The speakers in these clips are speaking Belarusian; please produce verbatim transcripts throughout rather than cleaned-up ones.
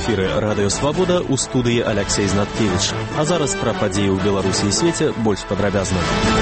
эфіры радыё Свабода, у студыі Алексей Знаткевич. А зараз пра падзеі ў Беларусі і свеце больш падрабязна.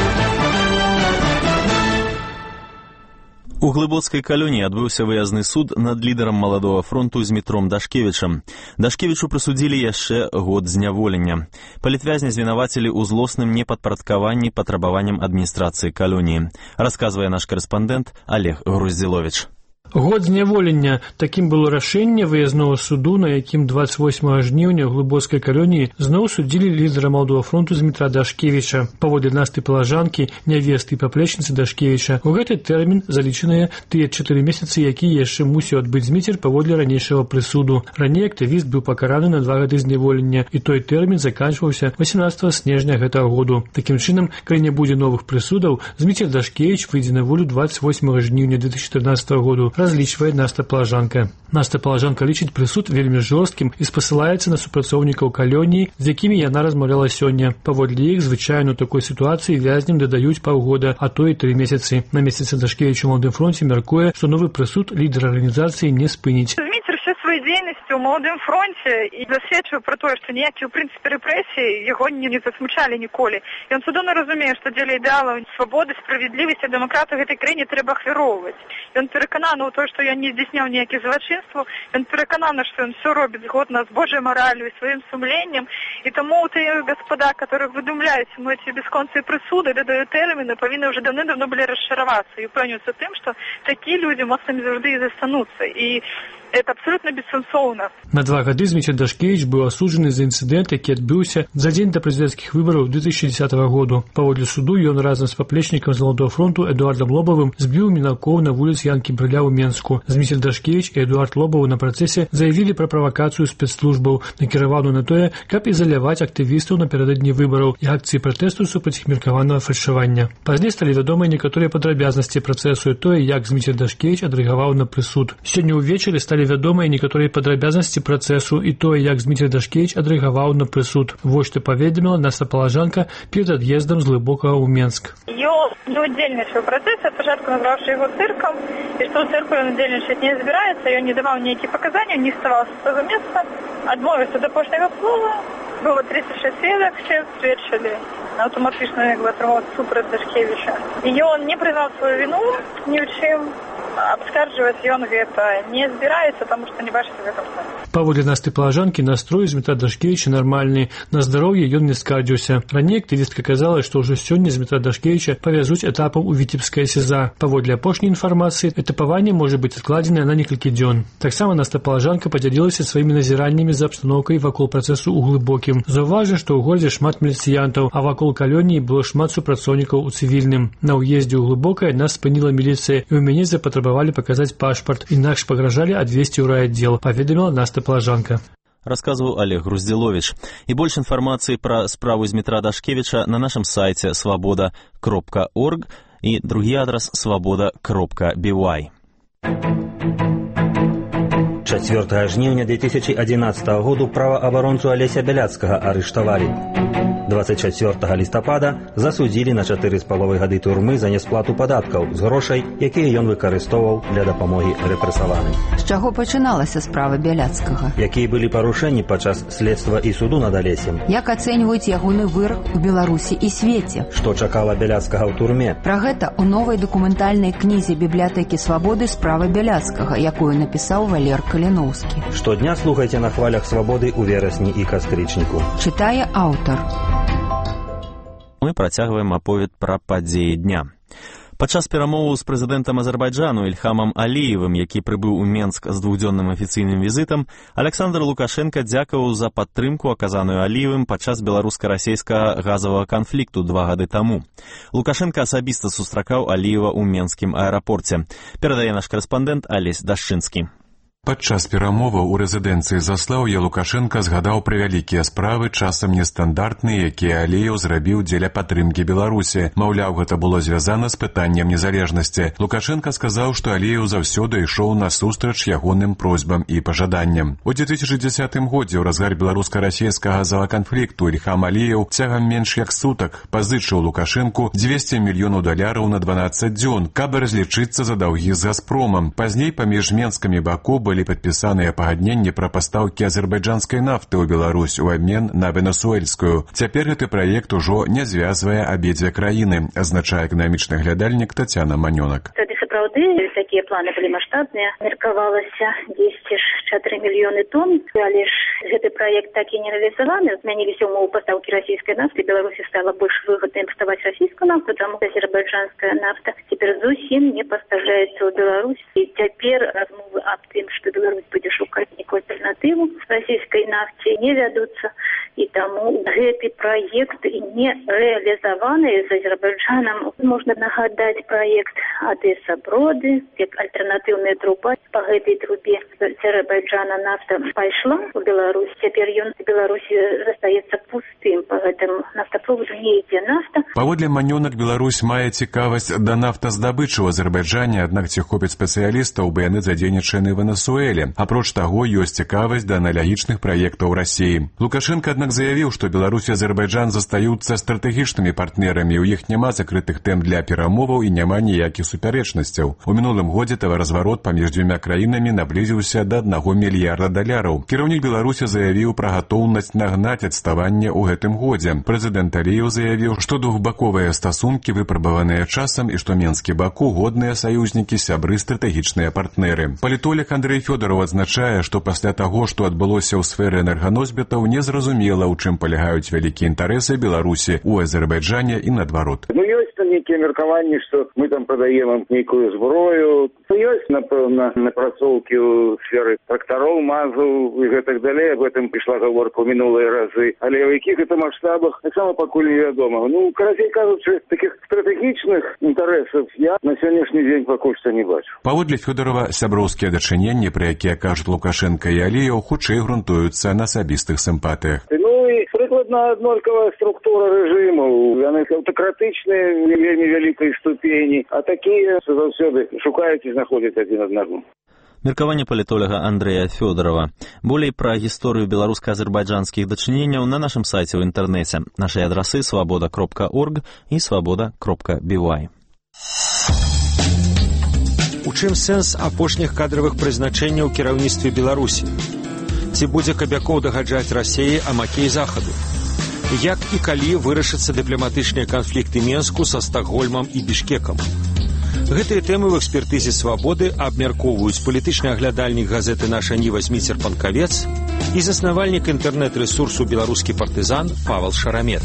У Глыбоцкай калоніі адбыўся выязны суд над лідарам Маладога фронту Змітром Дашкевічам. Дашкевічу прысудзілі яшчэ год зняволення. Палітвязня звінавацілі ў злосным непадпарадкаванні патрабаванням адміністрацыі калоніі. Расказвае наш карэспандэнт Олег Груздзіловіч. Год зняволення. Такім было рашэнне выязнога суду, на якім двадцать восьмага жніўня ў Глыбоцкай калоніі зноў судзілі лідара Маладога фронту Змітра Дашкевіча. Паводле Насты Палажанкі, нявесты і паплечніцы Дашкевіча, у гэты тэрмін залічаныя тыя чатыры месяцы, якія яшчэ мусіў адбыць Зміцер паводле ранейшага прысуду. Раней актывіст быў пакараны на два гады зняволення, і той тэрмін заканчваўся восемнадцатага снежня гэтага году. Такім чынам, калі не будзе новых прысудаў, Зміцер Дашкевіч выйдзе на волю двадцать восьмага жніўня две тысячи четырнадцатого году, разлічвае Наста Палажанка. Наста Палажанка лічыць прысуд вельмі жорсткім і спасылаецца на супрацоўнікаў калоніі, з якімі яна размаўляла сёння. Паводле іх, звычайна ў такой сітуацыі вязням дадаюць паўгода, а то і тры месяцы. На месяцы Дашкевіч у Маладым фронце мяркуе, што новы прысуд лідара арганізацыі не спыніць. Своей деятельностью в Молодом фронте и засведчив про то, что ніякі, в принципе, репрессии его не, не засмучали ніколи. И он судомно разумеет, что для ідеалів свободи, справедливості, демократії в этой країні треба ахвяровувати. И он переконаний у тому, що він не здійснив ніяке злочинство, він переконаний, що він все робить згодно з Божою моралью і своїм сумлінням. І тому ті господа, які видумляють ему ці безконці присуди, додають терміни, повинні вже давно-давно були розчаруватися і впевнюватися тим, що такі люди моцними завжди і застануться. І это абсолютно бессенсовно. На два гады Зміцер Дашкевіч быў асуджаны за інцыдэнт, які адбыўся за дзень да прэзідэнцкіх выбараў две тысячи десятого году. Паводле суду ён разам з паплечнікам з Маладога фронту Эдуардам Лобавым збіў мінакоў на вуліцы Янкі Брыля ў Менску. Зміцер Дашкевіч і Эдуард Лобаў на працэсе заявілі пра правакацыю спецслужбаў, накіраваную на тое, каб ізаляваць актывістаў напярэдадні выбараў і акцыі пратэсту супраць іх меркаванага фальшавання. Пазней сталі вядомыя некаторыя падрабязнасці працэсу і тое, як Зміцер Дашкевіч адрэагаваў на прысуд. Сёння ўвечары сталі вядомыя некаторыя падрабязнасці працэсу і тое, як Зміцер Дашкевіч адрэагаваў на прысуд. Вось што паведаміла Наста Палажанка перед ад'ездам з Глыбокага ў Менск. Ён не удзельнічаў у працэсе, спачатку назваўшы яго цыркам, і што ў цырку ён удзельнічаць не збіраецца, ён не даваў ніякія паказанні, не ставаўся з таго месца, адмовіўся да апошняга слова. Было тридцать шесть сведак, все сведчылі аўтаматычна галасаваць супраць Дашкевіча. І ён не прызнаў сваю віну ні ў чым. Абскарджваць ён гэта не збіраецца, таму што не бачыць гэтым сэнсу. Паводле Насты Палажанкі настрой Змітра Дашкевіча нармальны. На здароўе ён не скардзіўся. Раней актывістка казала, што ўжо сёння Змітра Дашкевіча павязуць этапам у Віцебскае СІЗА. Паводле апошняй інфармацыі, этапаванне можа быць адкладзенае на некалькі дзён. Таксама Наста Палажанка падзялілася сваімі назіраннямі за абстаноўкай вакол працэсу ў Глыбокім. Заўважыў, што ў горадзе шмат міліцыянтаў, а вакол калоніі было шмат супрацоўнікаў у цывільным. На ўездзе ў Глыбокае нас спыніла міліцыя, і ў мяне запатрабавалі паказаць пашпарт, інакш пагражалі адвесці ў райаддзел, паведаміла Наста Палажанка. Расказваў Олег Груздзіловіч. І больш інфармацыі пра справу Змітра Дашкевіча на нашым сайце свабода кропка орг і другі адрас свабода кропка би вай. чацвёртага жніўня две тысячи одиннадцатого году праваабаронцу Алеся Бяляцкага арыштавалі. двадцать чацвёртага лістапада засудзілі на чатыры з паловай гады турмы за несплату падаткаў з грошай, якія ён выкарыстоўваў для дапамогі рэпрэсаваным. З чаго пачыналася справа Бяляцкага? Якія былі парушэнні падчас следства і суду над Алесем? Як ацэньваюць ягоны вырак у Беларусі і свеце? Што чакала Бяляцкага ў турме? Пра гэта ў новай дакументальнай кнізе бібліятэкі Свабоды справа Бяляцкага, якую напісаў Валер Каліноўскі. Штодня слухайце на хвалях Свабоды ў верасні і кастрычніку. Чытае аўтар. Мы працягваем аповед пра падзеі дня. Падчас перамоваў з прэзідэнтам Азербайджану Ільхамам Аліевым, які прыбыў у Менск з двухдзённым афіцыйным візітам, Александр Лукашенка дзякаваў за падтрымку, аказаную Аліевым падчас беларуска-расейскага газавага канфлікту два гады таму. Лукашенка асабіста сустракаў Аліева ў менскім аэрапорце. Перадае наш карэспандэнт Алесь Дашчынскі. Падчас перамоваў у рэзідэнцыі Заслаўя Лукашенка згадаў пра вялікія справы, часам нестандартныя, якія Аліеў зрабіў дзеля падтрымкі Беларусі. Маўляў, гэта было звязана з пытаннем незалежнасці. Лукашенка сказаў, што Аліеў заўсёды ішоў насустрач ягоным просьбам і пажаданням. У две тысячи десятым годзе ў разгар беларуска-расейскага газавага канфлікту Ільхам Аліеў цягам менш як сутак пазычыў Лукашенку дзвесце мільёнаў даляраў на дванаццаць дзён, каб разлічыцца за даўгі з Газпромам. Пазней паміж менскамі бакоў былі падпісаныя пагадненні пра пастаўкі азербайджанскай нафты ў Беларусь у абмен на венесуэльскую. Цяпер гэты праект ужо не звязвае абедзве краіны, азначае эканамічны глядальнік Тацяна Манёнак. Тады сапраўды такія планы былі маштабныя. Меркавалася дзесяць цэлых чатыры мільёны тонн, але ж гэты праект так і не рэалізаваны. Змяніліся ўмовы пастаўкі расійскай нафты. Беларусі стала больш выгадна імпартаваць расійскую нафту, таму азербайджанская нафта цяпер зусім не пастаўляецца ў Беларусь. І цяпер размовы аб тым, што Беларусь будзе шукаць нейкую альтэрнатыву расійскай нафце, не вядуцца. І таму гэты праект не рэалізаваны з Азербайджанам. Можна нагадаць праект Одесса-Броды, як альтэрнатыўная труба. Па гэтай трубе з Азербайджана нафта пайшла ў Беларусь. Цяпер ён з Беларусі застаецца пустым. Па гэтым нафтаправоду не ідзе нафта. Паводле Манёнак, Беларусь мае цікавасць да нафтаздабычы ў Азербайджане, аднак ці хопіць спецыялістаў, бо яны задзейнічаны ў Венесуэле. Апроч таго, ёсць цікавасць да аналагічных праектаў Расіі. Лукашенко, аднак, заявіў, што Беларусь і Азербайджан застаюцца стратэгічнымі партнерамі, у іх няма закрытых тэм для перамоваў і няма ніякіх супярэчнасцяў. У мінулым годзе таваразварот паміж дзвюма краінамі наблізіўся да аднаго мільярда даляраў. Кіраўнік Беларусі заявіў пра гатоўнасць нагнаць адставанне ў гэтым годзе. Прэзідэнт Аліеў заявіў, што двухбаковыя стасункі выпрабаваныя часам і што Менскі Баку годныя саюзнікі, сябры, стратэгічныя партнеры. Палітолог Андрэй Фёдораў адзначае, што пасля таго, што адбылося ў сферы энерганосьбітаў, незразумела, у чым палягаюць вялікія інтарэсы Беларусі ў Азербайджане і наадварот. Ну, ёсць там нейкія меркаванні, што мы там прадаем нейкую зброю. Ну, ёсць, напэўна, напрацоўкі ў сферы трактароў, мазаў і гэтак далей. Об этом ішла гаворка ў мінулыя разы. Але ў якіх гэта маштабах таксама пакуль невядома. Ну, карацей кажучы, такіх стратэгічных інтарэсаў я на сённяшні дзень пакуль што не бачу. Паводле Фёдорова, сяброўскія дачыненні, пра якія кажуць Лукашенка і Аліеў, хутчэй грунтуюцца на асабістых сімпатыях. Ну і прыкладна аднолькавая структура рэжымаў. Яны аўтакратычныя, не вельмі вялікай ступені, а такія заўсёды шукаюць і знаходзяць адзін аднаго. Меркаванне палітолага Андрэя Фёдорова. Болей пра гісторыю беларуска-азербайджанскіх дачыненняў на нашым сайце ў інтэрнэце. Нашы адрасы свабода кропка орг і свабода кропка би вай. У чым сэнс апошніх кадравых прызначэнняў у кіраўніцтве Беларусі? Ці будзе Кабякоў дагаджаць Расіі а макей захаду? Як і калі вырашацца дыпламатычныя канфлікты Менску са Стакгольмам і Бішкекам? Гэтыя тэмы ў экспертызе «Свабоды» абмяркоўваюць палітычны аглядальнік газеты «Наша Ніва» Зміцер Панкавец і заснавальнік інтэрнэт-рэсурсу «Беларускі партызан» Павел Шарамет.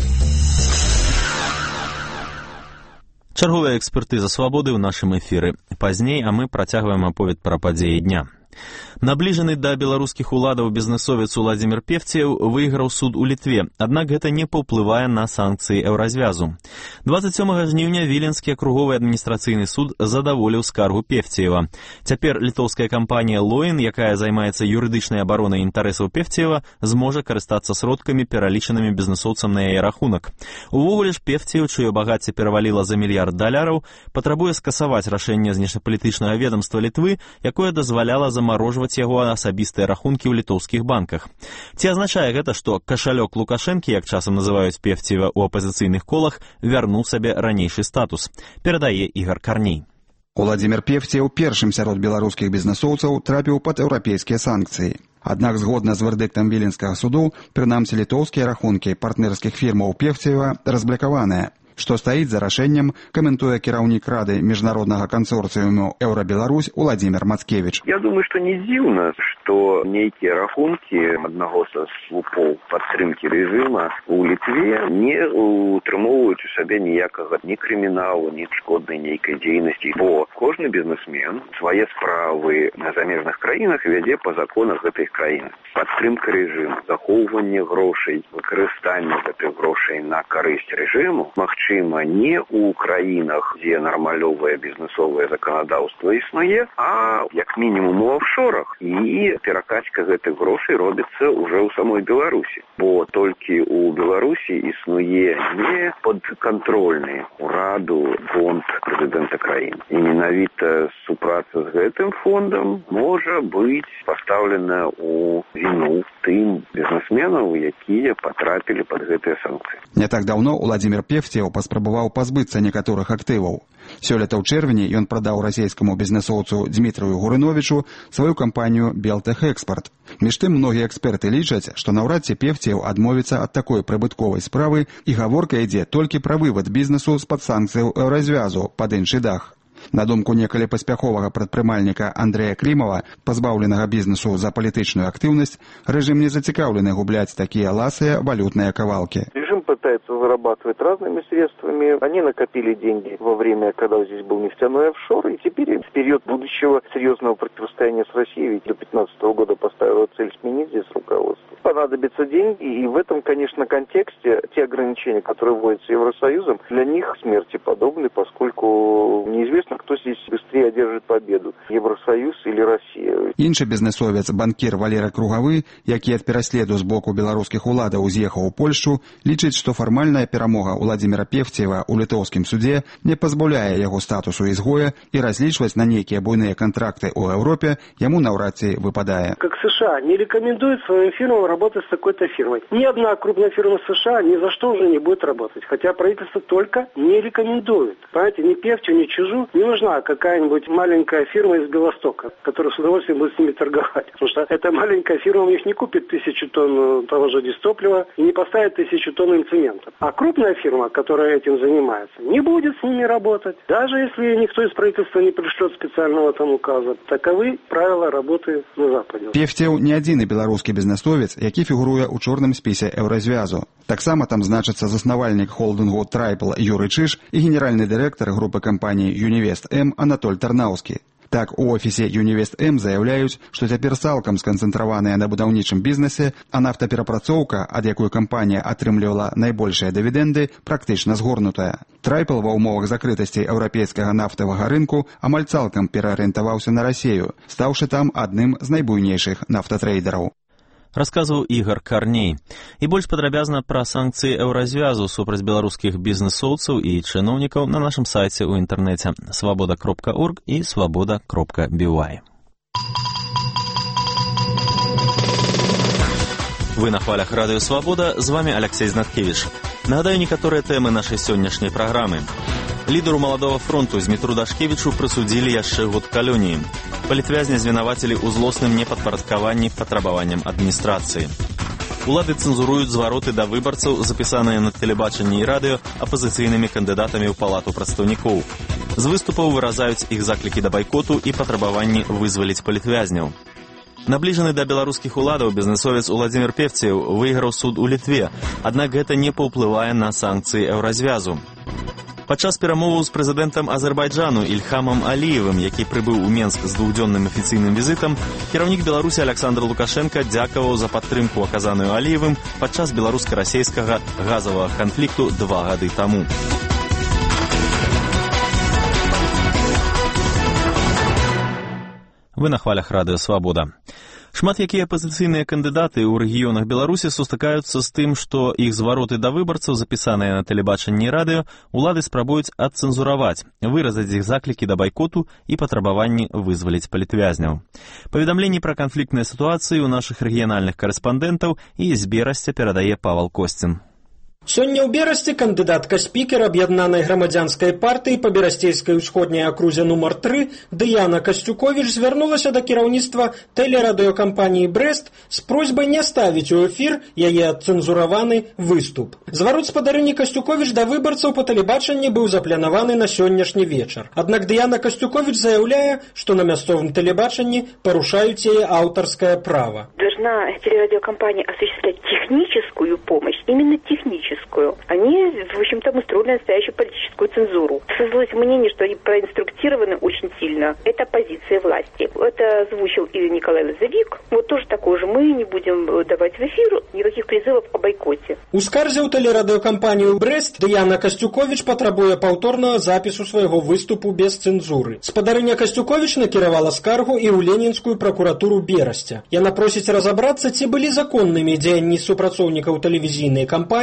Чарговая экспертыза «Свабоды» ў нашым эфіры. Пазней, а мы працягваем аповед пра падзеі дня. Набліжаны да беларускіх уладаў бізнесовец Уладзімір Певціеў выйграў суд у Літве, аднак гэта не паўплывае на санкцыі Еўразвязу. дваццаць сёмага жніўня Віленскі акруговы адміністрацыйны суд задаволіў скаргу Певціева. Цяпер літоўская кампанія «Лоін», якая займаецца юрыдычнай абаронай інтарэсаў Певціева, зможа карыстацца сродкамі, пералічанымі бізнесоўцам на яе рахунак. Увогуле ж Певціеў, чыё багацце пераваліла за мільярд даляраў, патрабуе скасаваць рашэнне знешнапалітычнага ведамства Літвы, якое дазваляла замарожваць яго асабістыя рахункі ў літоўскіх банках. Ці азначае гэта, што кашалёк Лукашэнкі, як часам называюць Певціева ў апазіцыйных колах, вярнуў сабе ранейшы статус? Перадае Ігар Карней. Уладзімір Певціеў першым сярод беларускіх бізнесоўцаў трапіў пад еўрапейскія санкцыі. Аднак згодна з вердыктам Віленскага суду, прынамсі літоўскія рахункі партнерскіх фірмаў Певціева разблакаваныя. Што стаіць за рашэннем, каментуе кіраўнік рады міжнароднага кансорцыуму «Еўрабеларусь» Уладзімір Мацкевіч. Я думаю, што не дзіўна, што нейкія рахункі аднаго са слупоў падтрымкі рэжыма ў Літве не утрымоўваюць у сабе ніякага ні крыміналу, ні шкоднай нейкай дзейнасці, бо кожны бізнесмен свае справы на замежных краінах вядзе па законах гэтых краін. Падтрымка рэжыму, захоўванне грошай, выкарыстанне гэтых грошай на карысць рэжыму, магчыма, не ў краінах, дзе нармалёвае бізнесовае заканадаўства існуе, а як мінімум у офшорах. І перакачка гэтых грошай робіцца ўжо ў самой Беларусі. Бо толькі ў Беларусі існуе не падкантрольны ўраду фонд прэзідэнта краіны. І менавіта супраца з гэтым фондам можа быць пастаўлена ў віну тым бізнесменаў, якія патрапілі пад гэтыя санкцыі. Не так даўно Уладзімір Певціеў паспрабаваў пазбыцца некаторых актываў. Сёлета ў чэрвені ён прадаў расійскаму бізнэсоўцу Дмітрыю Гурыновічу сваю кампанію «Белтэхэкспарт». Між тым, многія эксперты лічаць, што наўрад ці Певцеў адмовіцца ад такой прыбытковай справы, і гаворка ідзе толькі пра вывад бізнесу з-пад санкцыяў еўразвязу пад іншы дах. На думку некалі паспяховага прадпрымальніка Андрэя Клімава, пазбаўленага бізнесу за палітычную актыўнасць, рэжым не зацікаўлены губляць такія ласыя валютныя кавалкі. Режим пытается зарабатывать разными средствами. Они накопили деньги во время, когда здесь был нефтяной офшор, и теперь в период будущего серьезного противостояния с Россией, ведь до две тысячи пятнадцатого года поставила цель сменить здесь руководство. Понадобятся деньги, и в этом, конечно, контексте те ограничения, которые вводятся Евросоюзом, для них смерти подобны, поскольку неизвестно, кто здесь быстрее одержит победу, Евросоюз или Россия. Іншы бізнесовец, банкір Валера Кругавы, які ад пераследу з боку беларускіх уладаў з'ехаў у Польшу, лічыць, што фармальная перамога Уладзіміра Певцева ў літоўскім судзе не пазбаўляе яго статусу ізгоя, і разлічваць на нейкія буйныя контракты ў Еўропе яму наўрад ці выпадае. Как США не рекомендует своим фирмам работать с такой-то фирмой. Ни одна крупная фирма США ни за что уже не будет работать, хотя правительство только не рекомендует. Понимаете, ни Певцу, ни Чижу не нужна какая-нибудь маленькая фирма из Белостока, которая с удовольствием будет с ними торговать. Потому что эта маленькая фирма у них не купит тысячу тонн того же дистоплива и не поставит тысячу тонн им цемента. А крупная фирма, которая этим занимается, не будет с ними работать. Даже если никто из правительства не пришлет специального там указа. Таковы правила работы на Западе. Певцеў не адзіны беларускі бізнесовец, які фігуруе ў чорным спісе еўразвязу. Таксама там значыцца заснавальнік холдынгу Трайпл Юрый Чыж і генеральны дырэктар групы кампаній Юнівест М Анатоль Тарнаўскі. Так, у офісе Юнівест М заяўляюць, што цяпер цалкам сканцэнтраваныя на будаўнічым бізнесе, а нафтаперапрацоўка, ад якой кампанія атрымлівала найбольшыя дывідэнды, практычна згорнутая. Трайпл ва ўмовах закрытасці еўрапейскага нафтавага рынку амаль цалкам пераарыентаваўся на Расію, стаўшы там адным з найбуйнейшых нафтатрейдераў. Расказваў Ігар Карней. І больш падрабязна пра санкцыі еўразвязу супраць беларускіх бізнесоўцаў і чыноўнікаў на нашым сайце ў інтэрнэце свабода кропка орг і свабода кропка би вай. Вы на хвалях радыё «Свабода», з вами Алексей Знаткевич. Нагадаю некаторыя тэмы нашай сённяшняй праграмы. Лідару маладога фронту Змітру Дашкевічу прысудзілі яшчэ год калоніі. Палітвязня звінавацілі ў злосным непадпарадкаванні патрабаванням адміністрацыі. Улады цэнзуруюць звароты да выбарцаў, запісаныя на тэлебачанні і радыё апазіцыйнымі кандыдатамі ў палату прадстаўнікоў. З выступаў выразаюць іх заклікі да байкоту і патрабаванні вызваліць палітвязняў. Набліжаны да беларускіх уладаў бізнесовец Уладзімір Певцеў выйграў суд у Літве, аднак гэта не паўплывае на санкцыі еўразвязу. Падчас перамоваў з прэзідэнтам Азербайджану Ільхамам Аліевым, які прыбыў у Менск з двухдзённым афіцыйным візітам, кіраўнік Беларусі Александр Лукашенко дзякаваў за падтрымку, аказаную Аліевым падчас беларуска-расейскага газавага канфлікту два гады таму. Вы на хвалях радыё «Свабода». Шмат якія апазіцыйныя кандыдаты ў рэгіёнах Беларусі сустракаюцца з тым, што іх звароты да выбарцаў, запісаныя на тэлебачанні і радыё, улады спрабуюць адцэнзураваць, выразаць іх заклікі да байкоту і патрабаванні вызваліць палітвязняў. Паведамленні пра канфліктныя сітуацыі ў нашых рэгіянальных карэспандэнтаў і з Берасця перадае Павал Косцін. Сёння ў Берасці кандыдатка спікер аб'яднанай грамадзянскай партыі па берасцейскай усходняй акрузе нумар тры Дыяна Касцюковіч звярнулася да кіраўніцтва тэлерадыёкампаніі «Брэст» з просьбай не ставіць у эфір яе адцэнзураваны выступ. Зварот спадарыні Касцюковіч да выбарцаў па тэлебачанні быў запланаваны на сённяшні вечар. Аднак Дыяна Касцюковіч заяўляе, што на мясцовым тэлебачанні парушаюць яе аўтарскае права. Должна телерадиокомпания осуществлять техническую помощь, именно техническую. Они, в общем-то, устроили настоящую политическую цензуру. Создалось мнение, что они проинструктированы очень сильно. Это позиция власти. Это озвучил и Николай Лозовик. Вот тоже такое же. Мы не будем давать в эфир никаких призывов о бойкоте. У скарзе ў тэлерадыёкампанію «Брэст» Дыяна Касцюковіч патрабуе паўторнага запісу свайго выступу без цэнзуры. Спадарыня Касцюковіч накіравала скаргу і ў Ленінскую пракуратуру Берасця. Яна просіць разабрацца, ці былі законнымі дзеянні супрацоўнікаў тэлевізійнай кампаніі,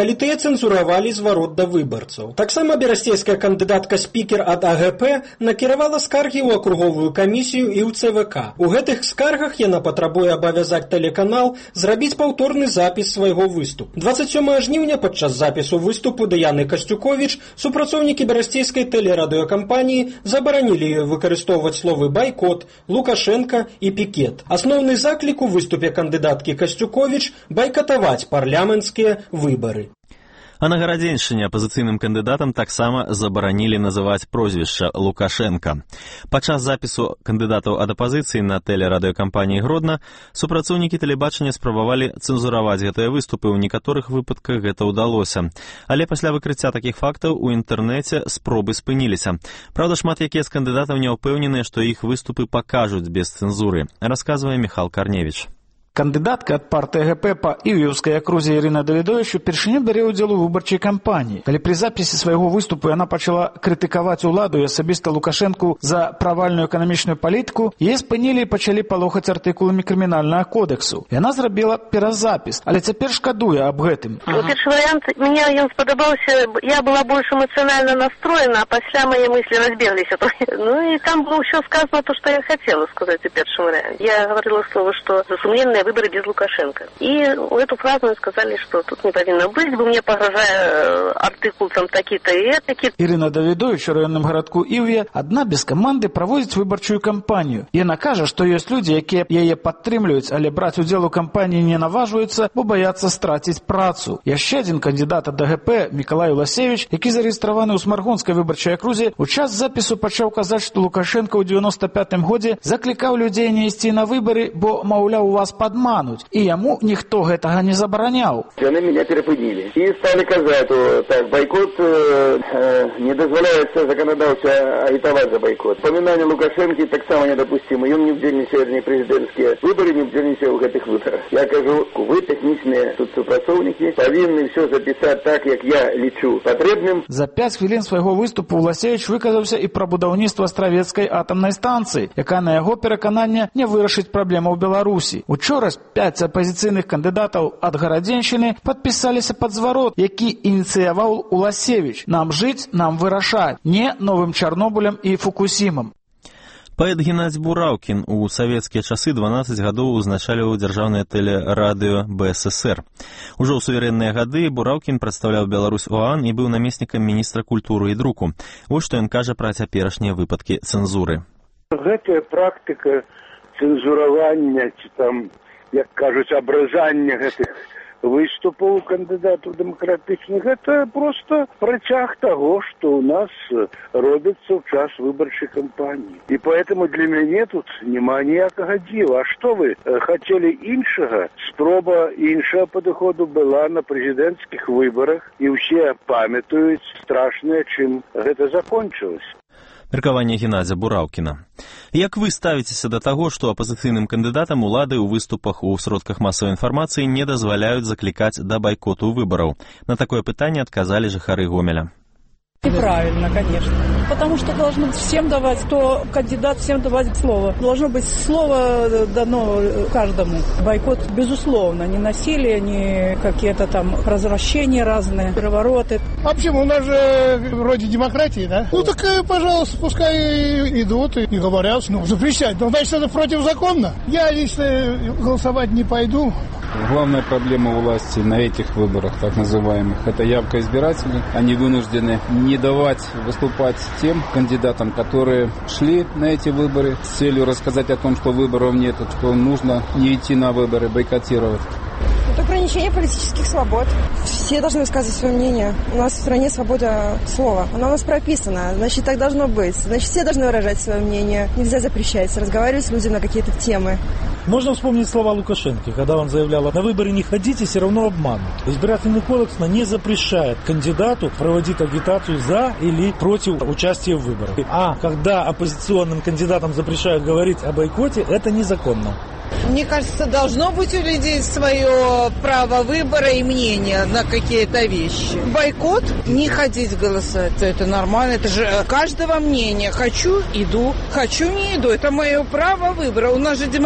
калі тыя цэнзуравалі зварот да выбарцаў. Таксама берасцейская кандыдатка спікер ад А Гэ Пэ накіравала скаргі ў акруговую камісію і ў Цэ Вэ Ка. У гэтых скаргах яна патрабуе абавязаць тэлеканал зрабіць паўторны запіс свайго выступу. дваццаць сёмага жніўня падчас запісу выступу Дыяны Касцюковіч супрацоўнікі берасцейскай тэлерадыёкампаніі забаранілі ёй выкарыстоўваць словы «байкот», «Лукашенко» і «пікет». Асноўны заклік у выступе кандыдаткі Касцюковіч – байкатаваць парламенцкія выбары. А на Гарадзеншчыне апазіцыйным кандыдатам таксама забаранілі называць прозвішча Лукашенка. Падчас запісу кандыдатаў ад апазіцыі на тэлерадыёкампаніі Гродна супрацоўнікі тэлебачання спрабавалі цэнзураваць гэтыя выступы, у некаторых выпадках гэта ўдалося. Але пасля выкрыцця такіх фактаў у інтэрнэце спробы спыніліся. Праўда, шмат якія з кандыдатаў не ўпэўненыя, што іх выступы пакажуць без цэнзуры, расказвае Міхал Карневіч. Кандыдатка ад партыі Гэ Пэ па Іўеўскай акрузе Ірына Давідовіч упершыню бярэ ўдзел у выбарчай кампаніі. Калі пры запісе свайго выступу яна пачала крытыкаваць уладу і асабіста Лукашэнку за правальную эканамічную палітыку, яе спынілі і пачалі палохаць артыкуламі крымінальнага кодексу. Яна зрабіла перазапіс, але цяпер шкадуе аб гэтым. Ага. Першы варыянт, мне ён спадабаўся, я была больш эмацыянальна настроена, а пасля мае мыслі разбегліся. Ну і там было ўсё сказано то, што я хацела сказаць у першым варыянте. Я гаварыла слова, што за сумленныя выборы без Лукашенко. И эту фразу мне сказали, что тут не повинно быть, бо мне погрожая артикул там такі-то и этакі. Ірына Давідовіч у раённым гарадку Іўе адна без каманды праводзіць выбарчую кампанію. Яна кажа, што ёсць людзі, якія яе падтрымліваюць, але браць удзел у кампаніі не наважваюцца, бо баяцца страціць працу. Яшчэ адзін кандыдат ад А Гэ Пэ, Мікалай Уласевіч, які зарэгістраваны ў Смаргонскай выбарчай акрузе, у час запісу пачаў казаць, што Лукашенко ў девяносто пятым годзе заклікаў людзей не ісці на выбары, бо, маўляў, у вас пад обмануть, и ему никто этого не заборонял. Они меня перепудили и стали казать, так, бойкот э, э, не дозволяется законодавчо агитовать за бойкот. Поминание Лукашенко так само недопустимо, и он не удельничает ни президентские выборы, не удельничает в этих выборах. Я кажу, вы, техничные тут супрацовники, повинны все записать так, как я лічу потребным. За пять хвилин своего выступу Уласевич выказался и про будаўніцтва Астравецкай атомной станции, яка на яго перакананне не вырашыць праблему ў Беларусі. Учора пять апозіцыйных кандыдатаў ад Гарадзеншчыны падпісаліся пад зварот, які ініцыяваў Уласевич. Нам жыць, нам вырашаць, не новым Чарнобылем і Фукусімам. Паэт Геннадзь Бураўкін у савецкія часы дванаццаць гадоў узначаліваў дзяржаўнае тэлерадыё Бэ Эс Эс Эр. Ужо ў суверэнныя гады Бураўкін прадстаўляў Беларусь у ААН і быў намеснікам міністра культуры і друку. Вось што ён кажа пра цяперашнія выпадкі цэнзуры. Гэтая практыка цэнзуравання ці там, як кажуць, абражання гэтых выступаў кандыдатаў дэмакратычных, это просто працяг того, что у нас робіцца ў час выбарчай кампаніі. І поэтому для мяне тут няма ніякага дзіва. А што вы хацелі іншага? Спроба іншага падыходу была на прэзідэнцкіх выбарах, і ўсе памятаюць страшнае, чым гэта закончылася. Меркаванне Геннадзя Бураўкіна. Як вы ставіцеся да таго, што апазіцыйным кандыдатам улады ў выступах у сродках масавай інфармацыі не дазваляюць заклікаць да байкоту выбараў? На такое пытанне адказалі жыхары Гомеля. Неправильно, конечно. Потому что должно всем давать, кто кандидат, всем давать слово. Должно быть слово дано каждому. Бойкот, безусловно, не насилие, не какие-то там развращения разные, перевороты. А почему? У нас же вроде демократии, да? Ну так, пожалуйста, пускай идут и говорят, ну, запрещать. Ну, значит, это противозаконно. Я лично голосовать не пойду. Главная проблема власти на этих выборах, так называемых, это явка избирателей. Они вынуждены не давать выступать тем кандидатам, которые шли на эти выборы с целью рассказать о том, что выборов нет, что нужно не идти на выборы, бойкотировать. Это ограничение политических свобод. Все должны высказывать свое мнение. У нас в стране свобода слова. Она у нас прописана. Значит, так должно быть. Значит, все должны выражать свое мнение. Нельзя запрещать, разговаривать с людьми на какие-то темы. Можно вспомнить слова Лукашенко, когда он заявлял: на выборы не ходите, все равно обманут. Избирательный кодекс не запрещает кандидату проводить агитацию за или против участия в выборах. А когда оппозиционным кандидатам запрещают говорить о бойкоте, это незаконно. Мне кажется, должно быть у людей свое право выбора и мнения на какие-то вещи. Бойкот, не ходить голосовать, это нормально, это же каждого мнение. Хочу – иду, хочу – не иду. Это мое право выбора. У нас же демократия.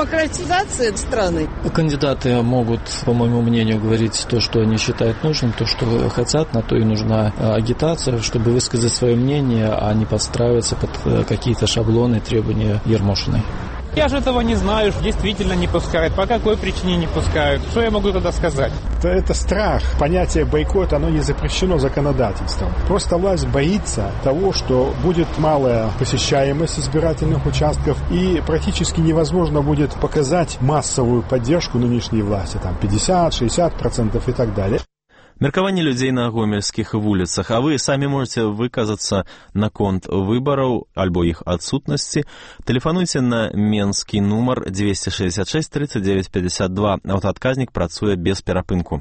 организации страны. Кандидаты могут, по моему мнению, говорить то, что они считают нужным, то, что хотят, на то и нужна агитация, чтобы высказать свое мнение, а не подстраиваться под какие-то шаблоны, требования Ермошиной. Я же этого не знаю, действительно не пускают. По какой причине не пускают? Что я могу тогда сказать? Это, это страх. Понятие бойкота, оно не запрещено законодательством. Просто власть боится того, что будет малая посещаемость избирательных участков и практически невозможно будет показать массовую поддержку нынешней власти, там пятьдесят-шестьдесят процентов и так далее. Меркаванне людзей на гомельскіх вуліцах, а вы самі можете выказацца наконт выбараў альбо іх адсутнасці. Тэлефануйце на менскі нумар двести шестьдесят шесть тридцать девять пятьдесят два. Аўтаадказнік працуе без перапынку.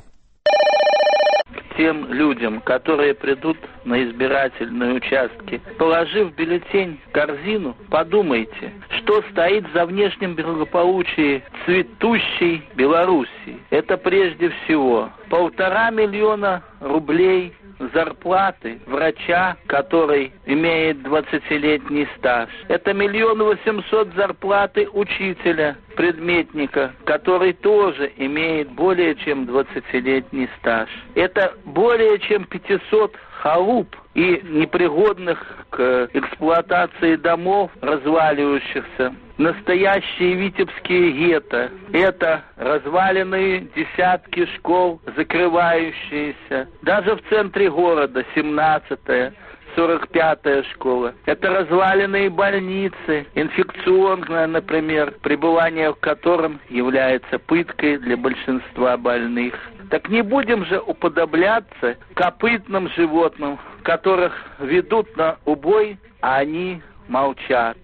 Тем людям, которые придут на избирательные участки, положив бюллетень в корзину, подумайте, что стоит за внешним благополучием цветущей Белоруссии. Это прежде всего полтора миллиона рублей зарплаты врача, который имеет двадцатилетний стаж. Это миллион восемьсот зарплаты учителя, предметника, который тоже имеет более чем двадцатилетний стаж. Это более чем пятьсот халуп и непригодных к эксплуатации домов, разваливающихся. Настоящие витебские гетто. Это разваленные десятки школ, закрывающиеся. Даже в центре города семнадцатая, сорок пятая школа. Это разваленные больницы, инфекционная, например, пребывание в котором является пыткой для большинства больных. Так не будем же уподобляться копытным животным, которых ведут на убой, а они молчат.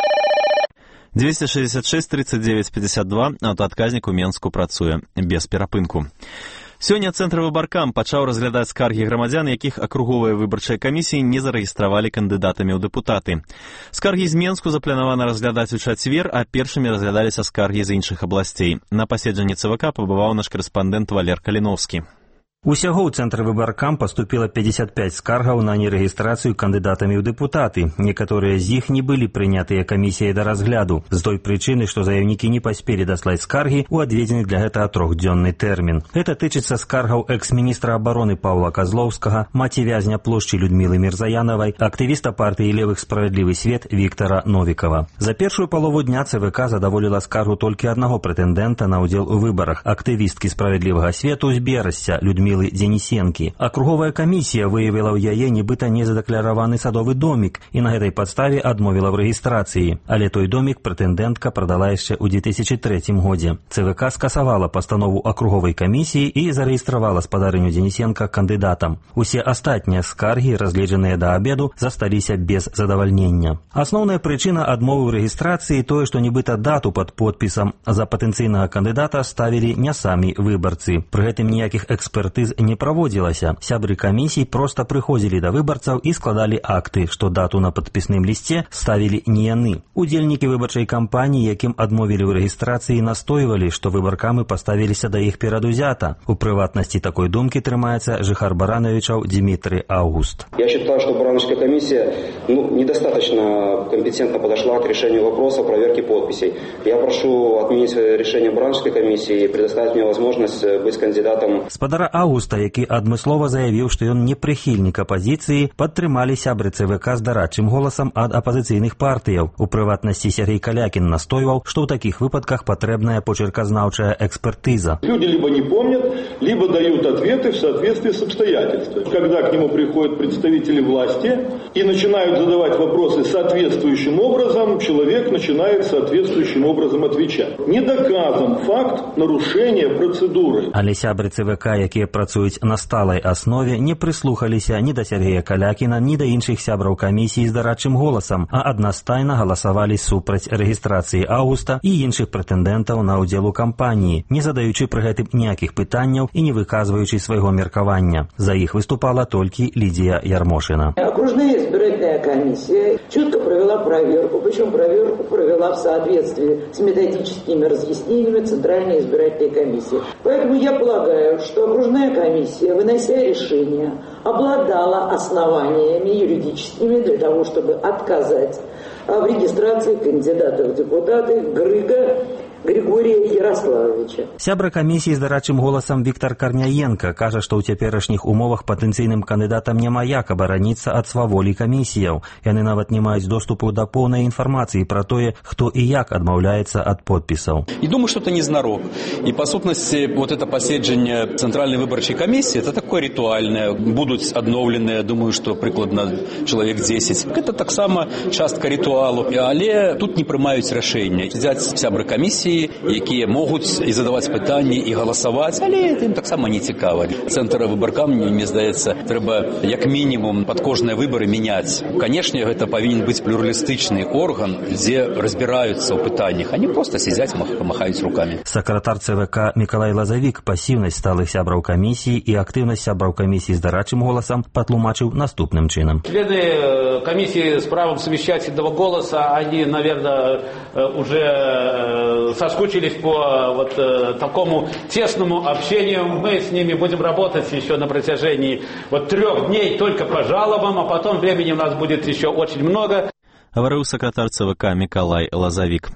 двести шестьдесят шесть тридцать девять пятьдесят два. Аўтаадказнік у Менску працуе без перапынку. Сёння Цэнтр выбаркам пачаў разглядаць скаргі грамадзян, якіх акруговыя выбарчыя камісіі не зарэгістравалі кандыдатамі ў дэпутаты. Скаргі з Менску запланавана разглядаць у чацвер, а першымі разглядаліся скаргі з іншых абласцей. На паседжанні ЦВК пабываў наш карэспандэнт Валер Каліновскі. Усяго ў Цэнтр выбаркам паступіла пятьдесят пять скаргаў на нерэгістрацыю кандыдатамі ў дэпутаты. Некаторыя з іх не былі прынятыя камісіяй да разгляду, з той прычыны, што заявнікі не паспелі даслаць скаргі ў адведзены для гэтага трохдзённы тэрмін. Гэта тычыцца скаргаў экс-міністра абароны Паўла Казлоўскага, маці вязня плошчы Людмілы Мірзаянавай, актывіста партыі левых «Справядлівы свет» Віктара Новікава. За першую палову дня ЦВК задаволіла скаргу толькі аднаго прэтэндэнта на ўдзел у выбарах, актывісткі «Справядлівага свету» з Берасця Людмілы Денисенкі. Акруговая камісія выявіла ў яе нібыта незадакляраваны садовы домік і на гэтай падставе адмовіла ў рэгістрацыі. Але той домік прэтэндэнтка прадала яшчэ ў две тысячи трэцім годзе. ЦВК скасавала пастанову акруговай камісіі і зарэгістравала спадарыню Денисенка кандыдатам. Усе астатнія скаргі, разгледжаныя да абеду, засталіся без задавальнення. Асноўная прычына адмовы ў рэгістрацыі тое, што нібыта дату пад подпісам за патэнцыйнага кандыдата ставілі не самі выбарцы. Пры гэтым ніякіх экспертыз не праводзілася. Сябры камісій проста прыходзілі да выбарцаў і складалі акты, што дату на падпісным лісце ставілі не яны. Удзельнікі выбарчай кампаніі, якім адмовілі ў рэгістрацыі, настойвалі, што выбаркамы паставіліся да іх перадузята. У прыватнасці такой думкі трымаецца жыхар Барановичаў Дмитрий Август. Я считаю, что Барановичская комиссия ну, недостаточно компетентно подошла к решению вопроса проверки подписей. Я прошу отменить решение Барановичской комиссии и предоставить мне возможность быть кандидатом. Спадара Августа, які адмыслова заявіў, што ён не прыхільнік апазіцыі, падтрымалі сябры ЦВК з дарадчым голасам ад апазіцыйных партыяў. У прыватнасці Сергей Калякін настойваў, што ў такіх выпадках патрэбная почерказнаўчая экспертыза. Люди либо не помнят, либо дают ответы в соответствии с обстоятельствами. Когда к нему приходят представители власти и начинают задавать вопросы соответствующим образом, человек начинает соответствующим образом отвечать. Не доказан факт нарушения процедуры. Але сябры ЦВК, якія працуюць на сталай аснове, не прыслухаліся ні да Сергея Калякіна, ні да іншых сябраў камісіі з дарадчым голасам, а аднастайна галасавалі супраць рэгістрацыі Августа і іншых прэтэндэнтаў на ўдзел у кампаніі, не задаючы пры гэтым ніякіх пытанняў і не выказваючы свайго меркавання. За іх выступала толькі Лидия Ярмошина. Окружная избирательная комиссия четко провела проверку, причем проверку провела в соответствии с методическими разъяснениями Центральной избирательной комиссии. Поэтому я полагаю, что окружная комиссия, вынося решение, обладала основаниями юридическими для того, чтобы отказать в регистрации кандидатов в депутаты Грыга Григория Ярославовича. Сябра камісіі з дарачым голасам Віктор Карняенко кажа, што ў цяперашніх умовах патэнцыйным кандыдатам няма як абараніцца ад сваволі камісіяў. Яны нават не маюць доступу да поўнай інфармацыі пра тое, хто і як адмаўляецца ад подпісаў. И думаю, что это не знарок. И по сутности вот это поседжение Центральной выборчей комиссии, это такое ритуальное. Будут обновлены, думаю, что прикладно человек десять. Это так само частка ритуалу. Але тут не приймають рішення. Взять сябри комісії, які можуть і задавати питання, і голосувати, але їм так само не цікаво. Центр виборкам, мені здається, треба як мінімум під кожні вибори міняти. Звісно, це повинен бути плюралістичний орган, де розбираються у питаннях, а не просто сидять, махають руками. Сакратар ЦВК Миколай Лазавік пасіўнасць сталых сябраў камісіі і актыўнасць сябраў камісіі з дарачым голасам патлумачыў наступным чынам. Члены комиссии с правом совещательного голоса, они, наверное, уже соскучились по вот такому тесному общению. Мы с ними будем работать еще на протяжении вот трех дней только по жалобам, а потом времени у нас будет еще очень много. Говорил сакратар ЦВК Миколай Лазавік.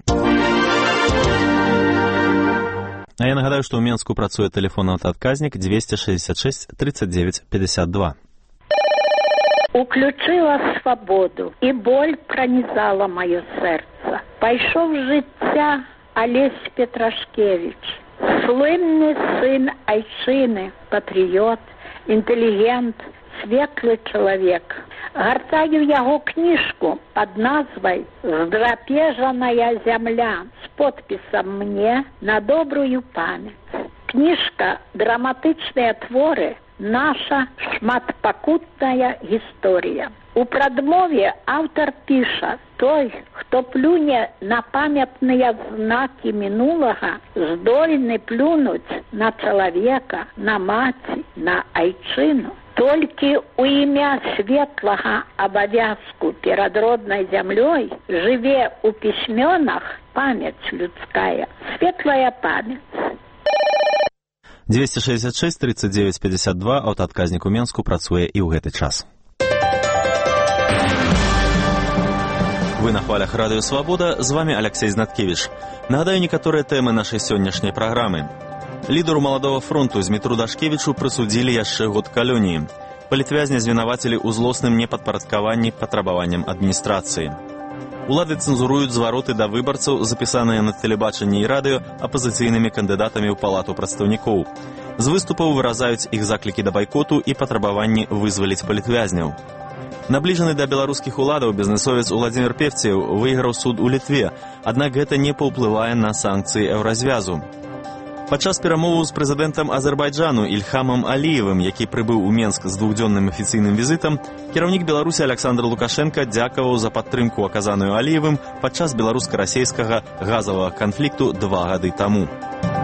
А я нагадаю, што ў Менску працуе тэлефонны адказнік двести шестьдесят шесть тридцать девять пятьдесят два. Уключила свободу, и боль пронизала мое сердце. Пайшов життя Олесь Петрашкевич, слынный сын Айчины, патриот, интеллигент, светлый человек. Гартаю яго книжку под назвой «Здрапежаная земля» с подписом «Мне на добрую память». Книжка «Драматичные творы. Наша шматпакутная гісторыя». У прадмове аўтар піша: той, хто плюне на памятныя знакі мінулага, здольны плюнуць на чалавека, на маці, на айчыну. Толькі ў імя светлага абавязку перад роднай зямлёй жыве ў пісьмёнах памяць людская, светлая памяць. двести шестьдесят шесть тридцать девять пятьдесят два, аўтаадказнік у Менску працуе і ў гэты час. Вы на хвалях Радыё Свабода, з вами Алексей Знаткевич. Нагадаю некаторыя тэмы нашай сённяшняй праграмы. Лідару маладога фронту Змітру Дашкевічу прысудзілі яшчэ год калоніі. Палітвязня звінавацілі ў злосным непадпарадкаванні патрабаванням адміністрацыі. Улады цэнзуруюць звароты да выбарцаў, запісаныя на тэлебачанні і радыё апазіцыйнымі кандыдатамі ў палату прадстаўнікоў. З выступаў выразаюць іх заклікі да байкоту і патрабаванні вызваліць палітвязняў. Набліжаны да беларускіх уладаў бізнэсовец Уладзімір Певцеў выйграў суд у Літве, аднак гэта не паўплывае на санкцыі еўразвязу. Падчас перамоваў з прэзідэнтам Азербайджану Ільхамам Аліевым, які прыбыў у Менск з двухдзённым афіцыйным візітам, кіраўнік Беларусі Александр Лукашенко дзякаваў за падтрымку, аказаную Аліевым падчас беларуска-расейскага газавага канфлікту два гады таму.